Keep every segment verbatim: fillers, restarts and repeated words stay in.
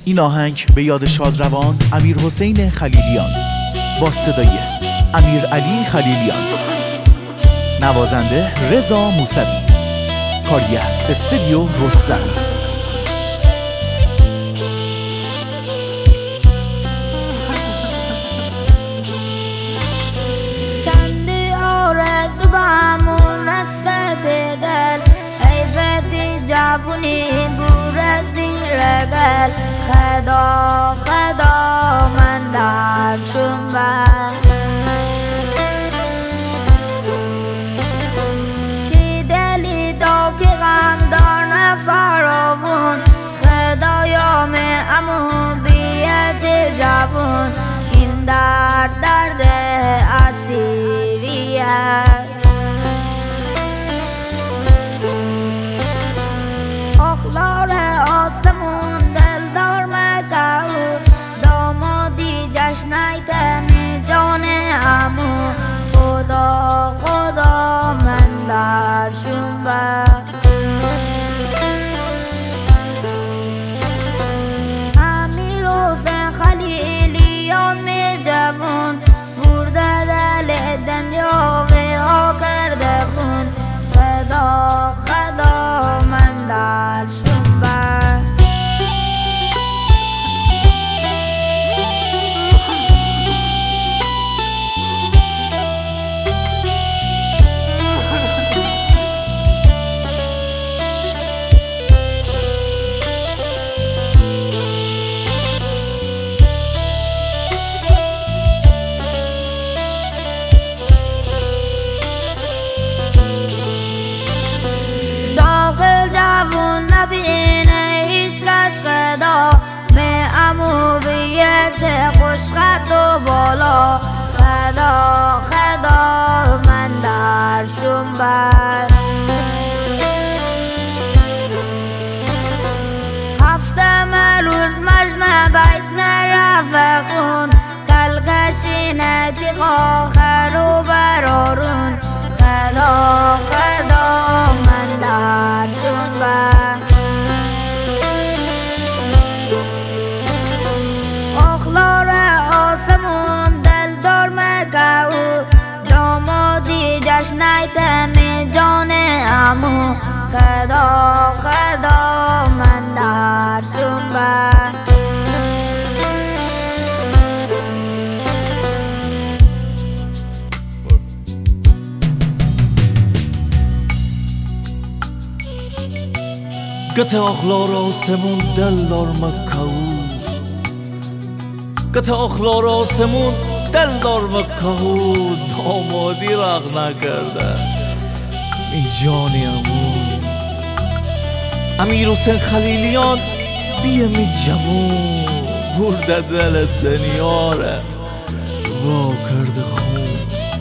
این آهنگ به یاد شادروان امیر حسین خلیلیان با صدای امیر علی خلیلیان، نوازنده رضا موسوی، کاری از استودیو رستم. چندی آرزو به همون رسته دل، حیفتی جوونی بور زیر گل. خدا خدا من در شنبه شی دلی تا که غم دار نفراون. خدایام امو بیه چه جوون، این درد درد اسیریه. اخلار آسمون دلدار مکهو، دامادی جشنیت می جان امو. خدا خدا من در شنبه امیر حسین خلیلیان می جوون، برده دل دنیا ها کرده خون. خدا خدا من در شنبه نبینه هیچ کس. خدا به امو بیه چه خوش خط و بالا. خدا خدا من در شنبه هفته روز مجمع بیت نرفقون. کلکشی نتیق آخر و برارون. خدا خدا من در شنبه اخلار آسمون دلدار مکهو، دامادی جشنیت می جان امو. خدا خدا من در شنبه گت اخلار آسمون دلدار مکهو، گت اخلار آسمون دلدار مکهو. دامادی رغ نکرده می جانی امو. امیر حسین خلیلیان بیه می جوون، برده دل دنیا را وا کرده خون.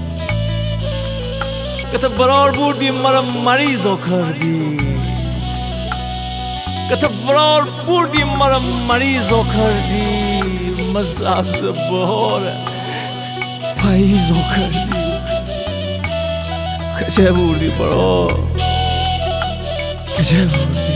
گت برار بردی مرا مریضا کردی، گت برار بردی مرا مریضا کردی. مزبز بهار پاییزا کردی. کجا بردی برار، کجا بردی.